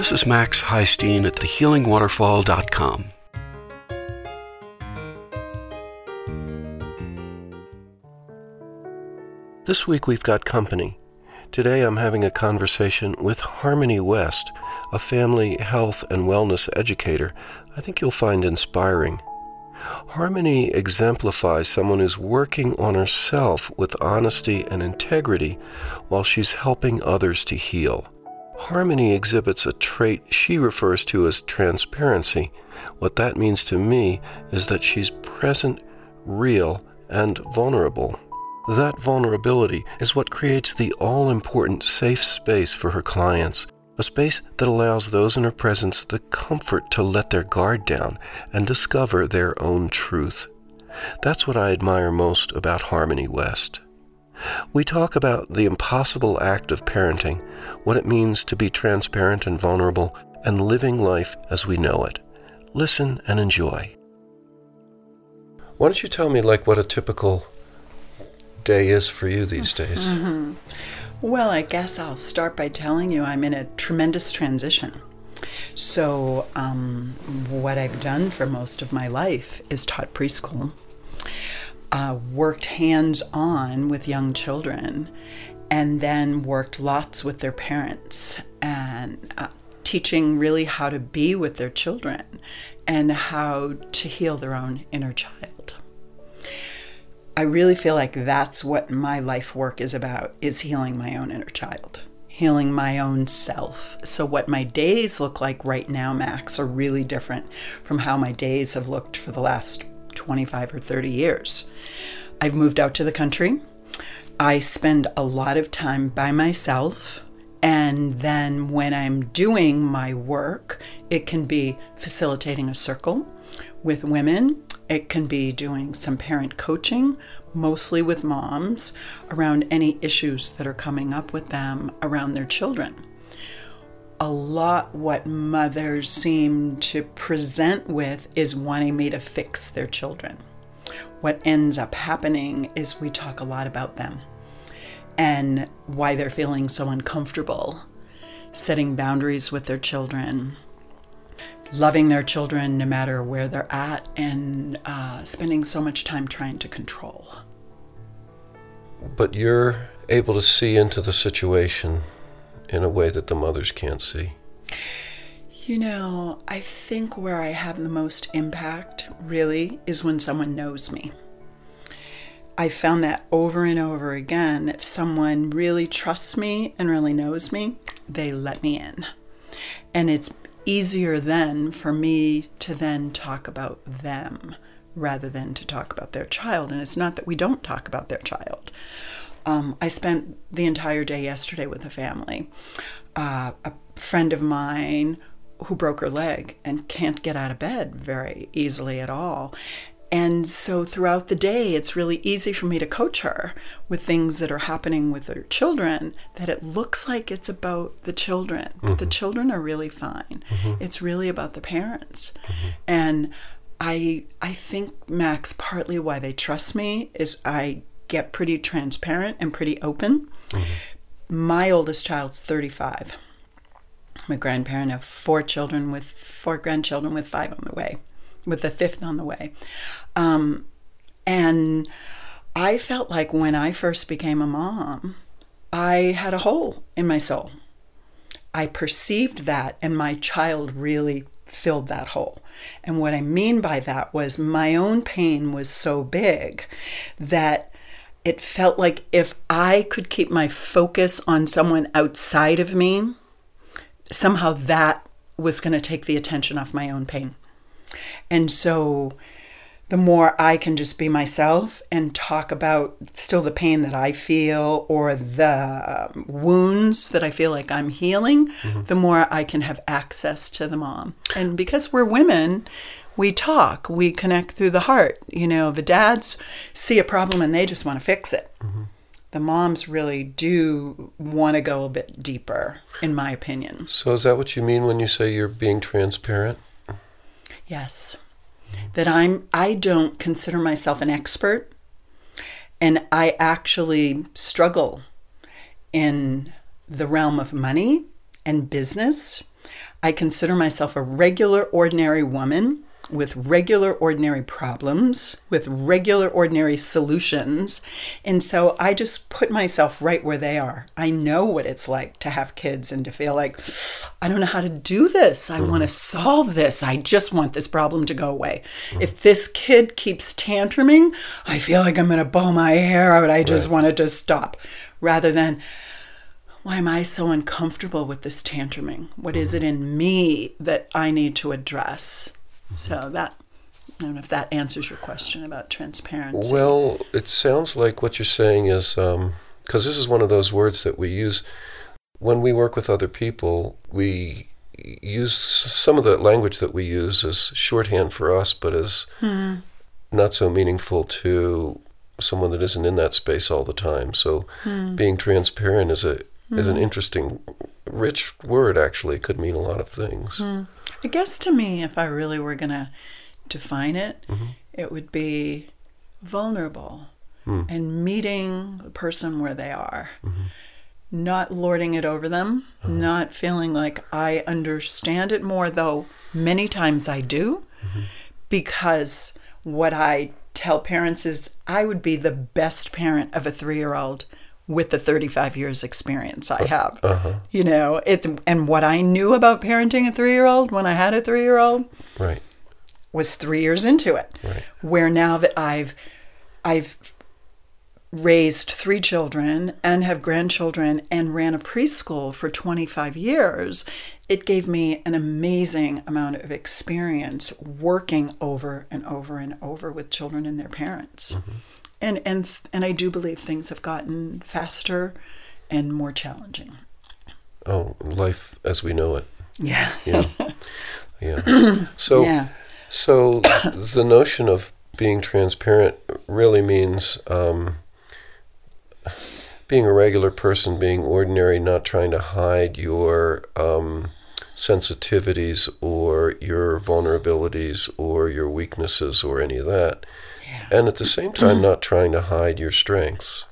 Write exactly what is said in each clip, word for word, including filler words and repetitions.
This is Max Heistein at the healing waterfall dot com. This week we've got company. Today I'm having a conversation with Harmony West, a family health and wellness educator I think you'll find inspiring. Harmony exemplifies someone who's working on herself with honesty and integrity while she's helping others to heal. Harmony exhibits a trait she refers to as transparency. What that means to me is that she's present, real, and vulnerable. That vulnerability is what creates the all-important safe space for her clients, a space that allows those in her presence the comfort to let their guard down and discover their own truth. That's what I admire most about Harmony West. We talk about the impossible act of parenting, what it means to be transparent and vulnerable, and living life as we know it. Listen and enjoy. Why don't you tell me like what a typical day is for you these days? Mm-hmm. Well, I guess I'll start by telling you I'm in a tremendous transition. So um, what I've done for most of my life is taught preschool. Uh, worked hands-on with young children, and then worked lots with their parents and uh, teaching really how to be with their children and how to heal their own inner child. I really feel like that's what my life work is about, is healing my own inner child, healing my own self. So what my days look like right now, Max, are really different from how my days have looked for the last twenty-five or thirty years. I've moved out to the country. I spend a lot of time by myself, and then when I'm doing my work, it can be facilitating a circle with women. It can be doing some parent coaching, mostly with moms, around any issues that are coming up with them around their children. A lot what mothers seem to present with is wanting me to fix their children. What ends up happening is we talk a lot about them and why they're feeling so uncomfortable, setting boundaries with their children, loving their children no matter where they're at, and uh, spending so much time trying to control. But you're able to see into the situation in a way that the mothers can't see. You know, I think where I have the most impact, really, is when someone knows me. I found that over and over again. If someone really trusts me and really knows me, they let me in. And it's easier then for me to then talk about them rather than to talk about their child. And it's not that we don't talk about their child. Um, I spent the entire day yesterday with a family. Uh, a friend of mine who broke her leg and can't get out of bed very easily at all. And so throughout the day, it's really easy for me to coach her with things that are happening with her children, that it looks like it's about the children, but mm-hmm. the children are really fine. Mm-hmm. It's really about the parents. Mm-hmm. And I I think, Max, partly why they trust me is I get pretty transparent and pretty open. Mm-hmm. My oldest child's thirty-five. I'm a grandparent of four children with four grandchildren with five on the way, with the fifth on the way. Um, and I felt like when I first became a mom, I had a hole in my soul. I perceived that, and my child really filled that hole. And what I mean by that was my own pain was so big that it felt like if I could keep my focus on someone outside of me, somehow that was going to take the attention off my own pain. And so the more I can just be myself and talk about still the pain that I feel or the wounds that I feel like I'm healing, mm-hmm. the more I can have access to the mom. And because we're women, we talk, we connect through the heart. You know, the dads see a problem and they just want to fix it. Mm-hmm. The moms really do want to go a bit deeper, in my opinion. So is that what you mean when you say you're being transparent? Yes. That I'm, I don't consider myself an expert, and I actually struggle in the realm of money and business I consider myself a regular, ordinary woman with regular, ordinary problems, with regular, ordinary solutions. And so I just put myself right where they are. I know what it's like to have kids and to feel like, I don't know how to do this. I mm-hmm. want to solve this. I just want this problem to go away. Mm-hmm. If this kid keeps tantruming, I feel like I'm going to blow my hair out. I just right. want it to stop. Rather than, why am I so uncomfortable with this tantruming? What mm-hmm. is it in me that I need to address? So that, I don't know if that answers your question about transparency. Well, it sounds like what you're saying is, um, because this is one of those words that we use when we work with other people, we use some of the language that we use as shorthand for us, but as hmm. not so meaningful to someone that isn't in that space all the time. So hmm. being transparent is a hmm. is an interesting, rich word, actually. It could mean a lot of things. Hmm. I guess to me, if I really were going to define it, mm-hmm. it would be vulnerable mm. and meeting the person where they are, mm-hmm. not lording it over them, uh-huh. not feeling like I understand it more, though many times I do, mm-hmm. because what I tell parents is I would be the best parent of a three-year-old with the thirty-five years experience I have. Uh-huh. You know, it's and what I knew about parenting a three-year-old when I had a three-year-old right. was three years into it. Right. Where now that I've I've raised three children and have grandchildren and ran a preschool for twenty-five years, it gave me an amazing amount of experience working over and over and over with children and their parents. Mm-hmm. And and and I do believe things have gotten faster and more challenging. Oh, life as we know it. Yeah. Yeah. Yeah. So, yeah. so the notion of being transparent really means um, being a regular person, being ordinary, not trying to hide your um, sensitivities or your vulnerabilities or your weaknesses or any of that. Yeah. And at the same time, not trying to hide your strengths.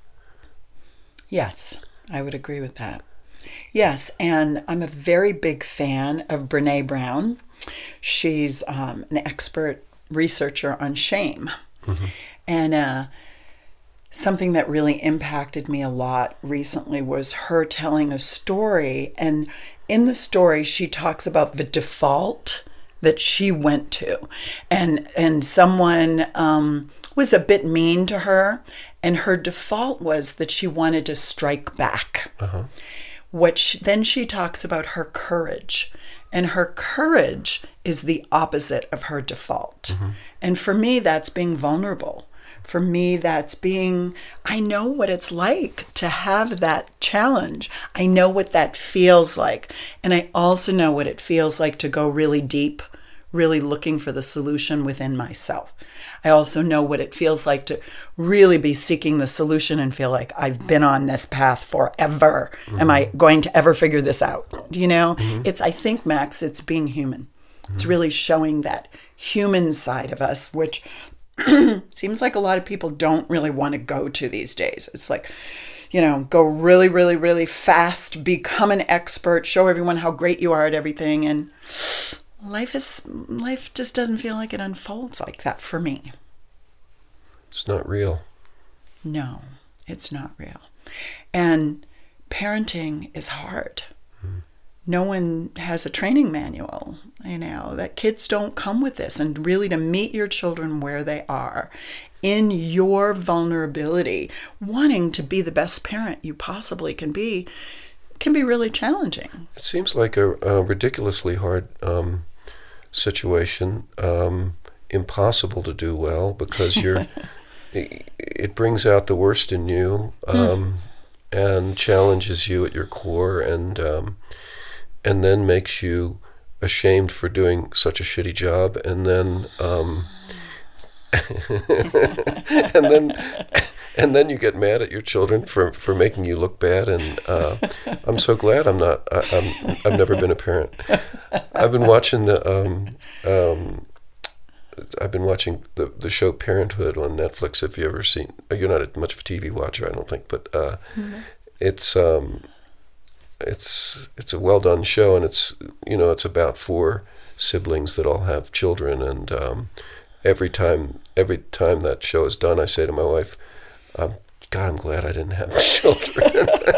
Yes, I would agree with that. Yes, and I'm a very big fan of Brené Brown. She's um, an expert researcher on shame. Mm-hmm. And uh, something that really impacted me a lot recently was her telling a story. And in the story, she talks about the default that she went to, and and someone um, was a bit mean to her, and her default was that she wanted to strike back. Uh-huh. What she, then she talks about her courage, and her courage is the opposite of her default. Mm-hmm. And for me, that's being vulnerable. For me, that's being, I know what it's like to have that challenge. I know what that feels like. And I also know what it feels like to go really deep, really looking for the solution within myself. I also know what it feels like to really be seeking the solution and feel like I've been on this path forever. Mm-hmm. Am I going to ever figure this out? You know, mm-hmm. it's, I think, Max, it's being human. Mm-hmm. It's really showing that human side of us, which seems like a lot of people don't really want to go to these days. It's like, you know, go really, really, really fast, become an expert, show everyone how great you are at everything. And life is, life just doesn't feel like it unfolds like that for me. It's not real. No, it's not real. And parenting is hard. Mm. No one has a training manual, you know, that kids don't come with this. And really to meet your children where they are, in your vulnerability, wanting to be the best parent you possibly can be, can be really challenging. It seems like a, a ridiculously hard um, situation, um, impossible to do well, because you're it, it brings out the worst in you, um, mm. and challenges you at your core, and um, and then makes you ashamed for doing such a shitty job, and then um, and then and then you get mad at your children for, for making you look bad. And uh, I'm so glad I'm not. I, I'm I've never been a parent. I've been watching the um, um, I've been watching the the show Parenthood on Netflix. If you ever seen, you're not much of a T V watcher, I don't think, but uh, mm-hmm. it's um, it's it's a well done show, and it's you know it's about four siblings that all have children, and um, every time every time that show is done, I say to my wife, um, "God, I'm glad I didn't have children."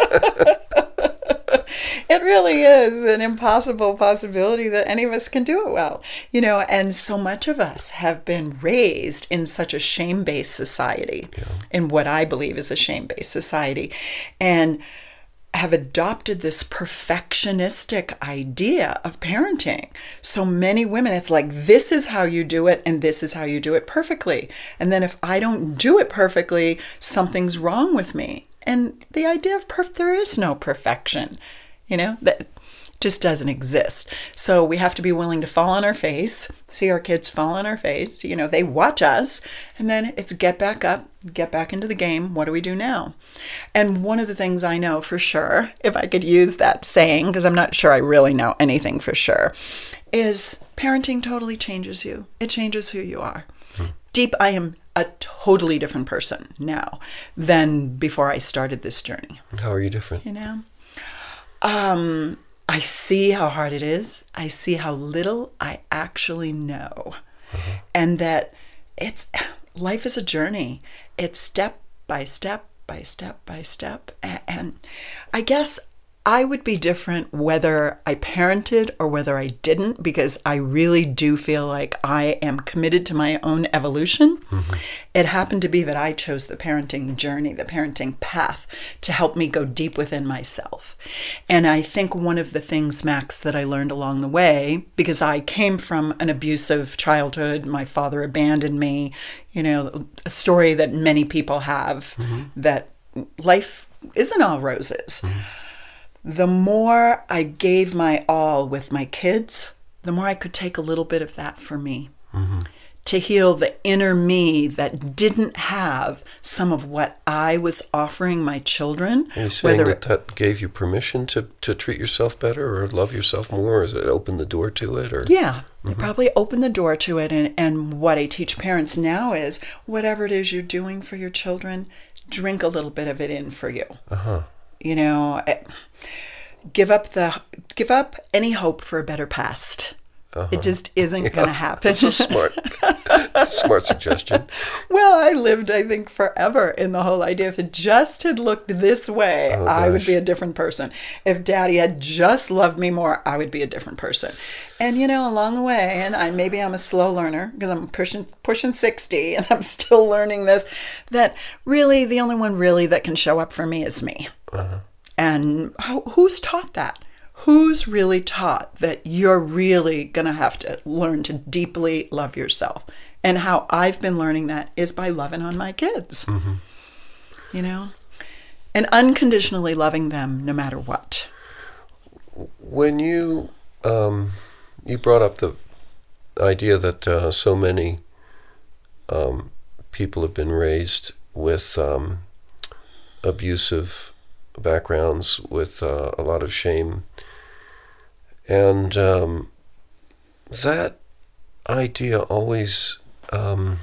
It really is an impossible possibility that any of us can do it well, you know, and so much of us have been raised in such a shame-based society, yeah. in what I believe is a shame-based society, and have adopted this perfectionistic idea of parenting. So many women, it's like, this is how you do it, and this is how you do it perfectly. And then if I don't do it perfectly, something's wrong with me. And the idea of perf- there is no perfection. You know, that just doesn't exist. So we have to be willing to fall on our face, see our kids fall on our face. You know, they watch us, and then it's get back up, get back into the game. What do we do now? And one of the things I know for sure, if I could use that saying, because I'm not sure I really know anything for sure, is parenting totally changes you. It changes who you are. Hmm. Deep, I am a totally different person now than before I started this journey. How are you different? You know? Um, I see how hard it is. I see how little I actually know. Uh-huh. And that it's life is a journey. It's step by step by step by step. And I guess I would be different whether I parented or whether I didn't, because I really do feel like I am committed to my own evolution. Mm-hmm. It happened to be that I chose the parenting journey, the parenting path, to help me go deep within myself. And I think one of the things, Max, that I learned along the way, because I came from an abusive childhood, my father abandoned me, you know, a story that many people have, mm-hmm. that life isn't all roses. Mm-hmm. The more I gave my all with my kids, the more I could take a little bit of that for me, mm-hmm. to heal the inner me that didn't have some of what I was offering my children. Are you saying whether that that gave you permission to, to treat yourself better or love yourself more? Or has it opened the door to it? Or Yeah, mm-hmm. it probably opened the door to it. And, and what I teach parents now is, whatever it is you're doing for your children, drink a little bit of it in for you. Uh-huh. You know, give up the give up any hope for a better past. Uh-huh. It just isn't yeah, going to happen. That's a smart, that's a smart suggestion. Well, I lived, I think, forever in the whole idea. If it just had looked this way, oh, I would be a different person. If Daddy had just loved me more, I would be a different person. And, you know, along the way, and I maybe I'm a slow learner because I'm pushing pushing sixty and I'm still learning this, that really the only one really that can show up for me is me. Uh-huh. And who, who's taught that? Who's really taught that you're really going to have to learn to deeply love yourself? And how I've been learning that is by loving on my kids, mm-hmm. you know, and unconditionally loving them no matter what. When you um, you brought up the idea that uh, so many um, people have been raised with um, abusive backgrounds, with uh, a lot of shame. And um, that idea always, um,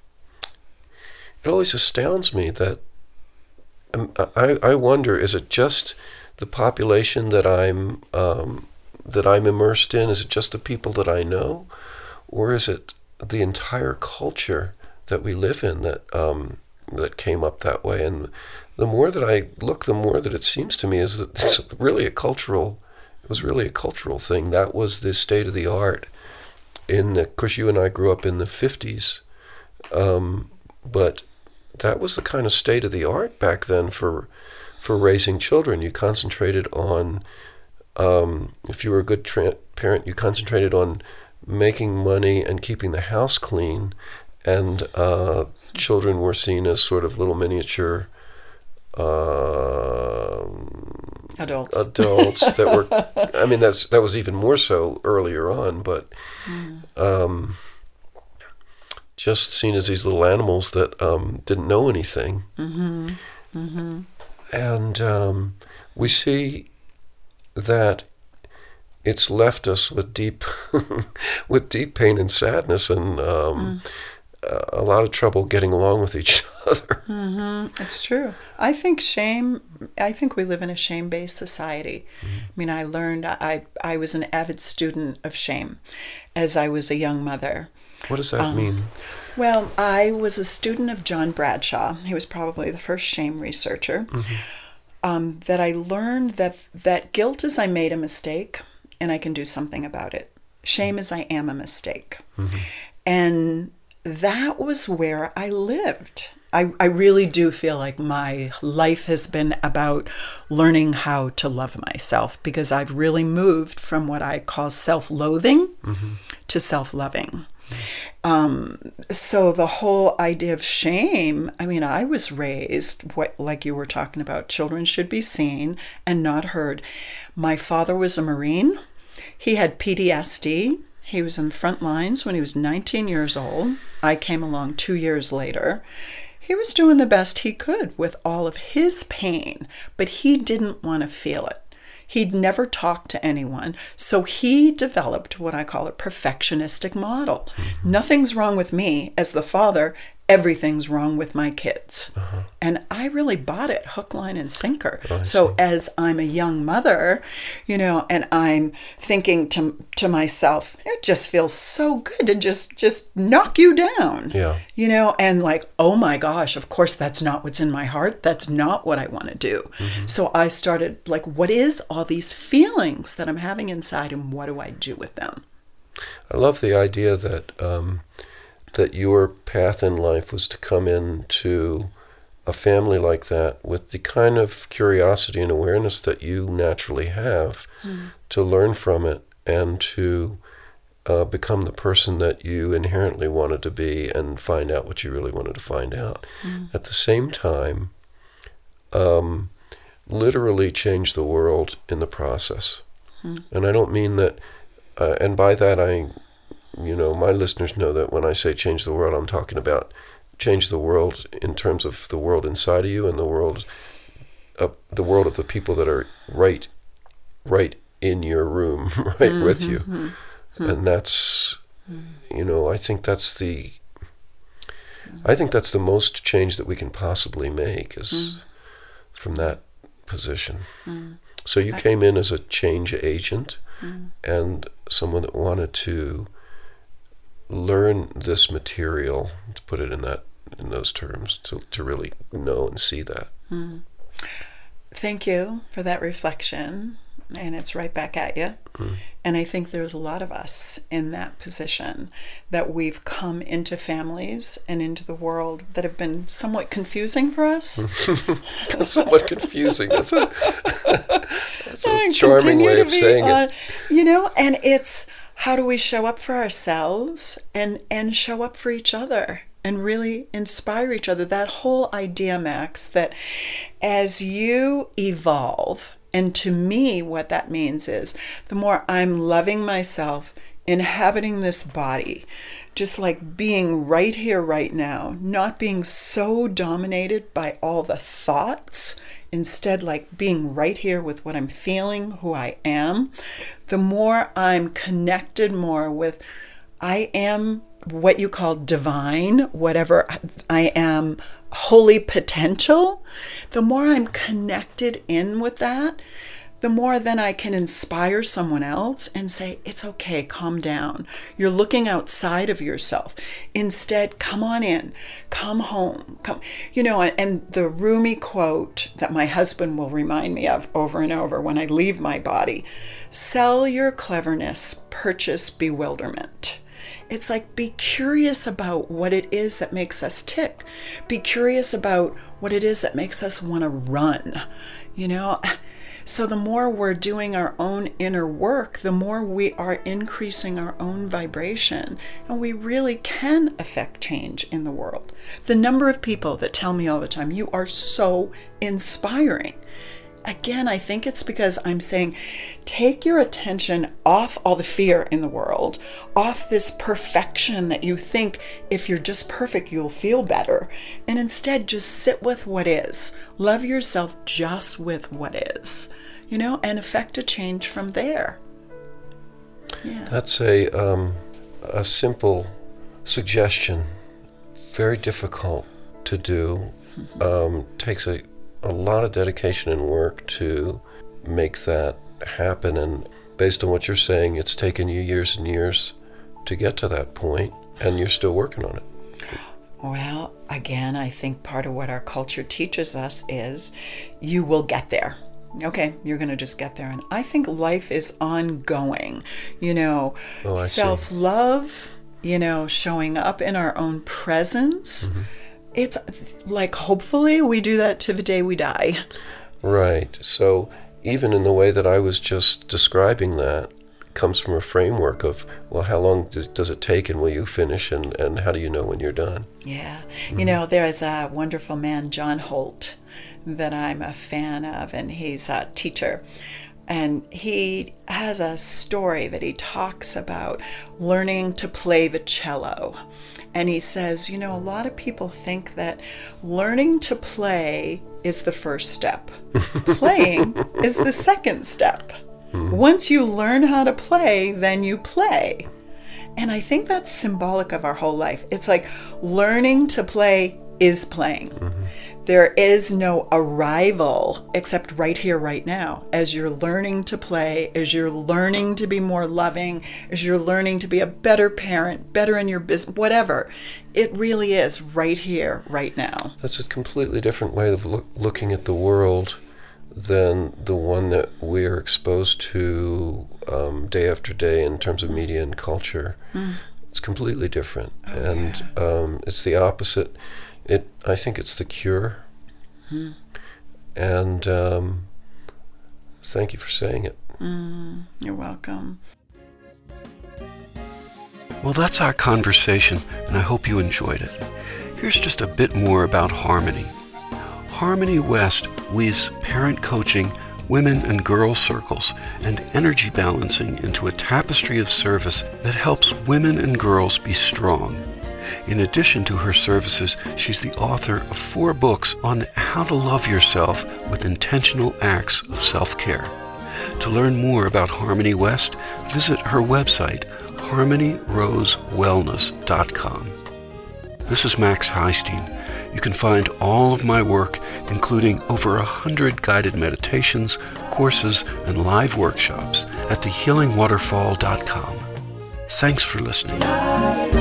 it always astounds me that um, I, I wonder, is it just the population that I'm um, that I'm immersed in? Is it just the people that I know? Or is it the entire culture that we live in that um, that came up that way? And the more that I look, the more that it seems to me is that it's really a cultural It was really a cultural thing. That was the state of the art. In the, of course, you and I grew up in the fifties, um, but that was the kind of state of the art back then for for raising children. You concentrated on, um, if you were a good tra- parent, you concentrated on making money and keeping the house clean, and uh, children were seen as sort of little miniature Uh, adults. Adults that were, I mean, that's that was even more so earlier on, but mm. um, just seen as these little animals that um, didn't know anything. Mm-hmm. Mm-hmm. And um, we see that it's left us with deep, with deep pain and sadness, and um, mm. a lot of trouble getting along with each other. Mm-hmm. It's true. I think shame, I think we live in a shame-based society. Mm-hmm. I mean, I learned, I, I was an avid student of shame as I was a young mother. What does that um, mean? Well, I was a student of John Bradshaw. He was probably the first shame researcher. Mm-hmm. Um, that I learned that that guilt is I made a mistake and I can do something about it. Shame mm-hmm. is I am a mistake. Mm-hmm. And that was where I lived. I, I really do feel like my life has been about learning how to love myself, because I've really moved from what I call self-loathing mm-hmm. to self-loving. Um, so the whole idea of shame, I mean, I was raised, what, like you were talking about, children should be seen and not heard. My father was a Marine. He had P T S D. He was in the front lines when he was nineteen years old. I came along two years later. He was doing the best he could with all of his pain, but he didn't want to feel it. He'd never talked to anyone, so he developed what I call a perfectionistic model. Mm-hmm. Nothing's wrong with me as the father, everything's wrong with my kids. Uh-huh. And I really bought it hook, line, and sinker. Oh, so see. As I'm a young mother, you know, and I'm thinking to to myself, it just feels so good to just just knock you down. Yeah. You know, and like, oh my gosh, of course that's not what's in my heart. That's not what I want to do. Mm-hmm. So I started like, what is all these feelings that I'm having inside, and what do I do with them? I love the idea that um, that your path in life was to come into a family like that with the kind of curiosity and awareness that you naturally have, mm. to learn from it and to uh, become the person that you inherently wanted to be and find out what you really wanted to find out. Mm. At the same time, um, literally change the world in the process. Mm. And I don't mean that, uh, and by that I, you know, my listeners know that when I say change the world, I'm talking about change the world in terms of the world inside of you and the world, uh, the world of the people that are right, right in your room, right mm-hmm, with you. Mm-hmm. And that's, you know, I think that's the, I think that's the most change that we can possibly make is mm. from that position. Mm. So you I, came in as a change agent mm. and someone that wanted to learn this material, to put it in that in those terms, to, to really know and see that. Mm. Thank you for that reflection, and it's right back at you. Mm. And I think there's a lot of us in that position, that we've come into families and into the world that have been somewhat confusing for us. Somewhat confusing. That's a, that's a charming way of saying uh, it. You know, and it's, how do we show up for ourselves and, and show up for each other and really inspire each other? That whole idea, Max, that as you evolve, and to me what that means is the more I'm loving myself, inhabiting this body, just like being right here, right now, not being so dominated by all the thoughts, instead like being right here with what I'm feeling, who I am, the more I'm connected more with, I am what you call divine, whatever I am, holy potential, the more I'm connected in with that, the more then I can inspire someone else and say, it's okay, calm down. You're looking outside of yourself. Instead, come on in, come home. Come, you know, and the Rumi quote that my husband will remind me of over and over when I leave my body, sell your cleverness, purchase bewilderment. It's like, be curious about what it is that makes us tick. Be curious about what it is that makes us want to run, you know? So the more we're doing our own inner work, the more we are increasing our own vibration, and we really can affect change in the world. The number of people that tell me all the time, you are so inspiring. Again, I think it's because I'm saying, take your attention off all the fear in the world, off this perfection that you think if you're just perfect, you'll feel better. And instead, just sit with what is. Love yourself just with what is, you know, and affect a change from there. Yeah. That's a, um, a simple suggestion, very difficult to do. Um, takes a, a lot of dedication and work to make that happen. And based on what you're saying, it's taken you years and years to get to that point, and you're still working on it. Well, again, I think part of what our culture teaches us is you will get there. Okay, you're going to just get there. And I think life is ongoing. You know, oh, self-love, you know, showing up in our own presence. Mm-hmm. It's like, hopefully we do that to the day we die. Right. So even in the way that I was just describing that, comes from a framework of, well, how long does, does it take, and will you finish, and, and how do you know when you're done? Yeah. Mm-hmm. You know, there's a wonderful man, John Holt, that I'm a fan of, and he's a teacher. And he has a story that he talks about learning to play the cello. And he says, you know, a lot of people think that learning to play is the first step. Playing is the second step. Mm-hmm. Once you learn how to play, then you play. And I think that's symbolic of our whole life. It's like learning to play is playing. Mm-hmm. There is no arrival except right here, right now. As you're learning to play, as you're learning to be more loving, as you're learning to be a better parent, better in your business, whatever. It really is right here, right now. That's a completely different way of look, looking at the world than the one that we're exposed to um, day after day in terms of media and culture. Mm. It's completely different. Oh, and yeah. um, it's the opposite. It, I think it's the cure. Hmm. And um, thank you for saying it. Mm, you're welcome. Well, that's our conversation, and I hope you enjoyed it. Here's just a bit more about Harmony. Harmony West weaves parent coaching, women and girls circles, and energy balancing into a tapestry of service that helps women and girls be strong. In addition to her services, she's the author of four books on how to love yourself with intentional acts of self-care. To learn more about Harmony West, visit her website, harmony rose wellness dot com. This is Max Highstein. You can find all of my work, including over a hundred guided meditations, courses, and live workshops at the healing waterfall dot com. Thanks for listening.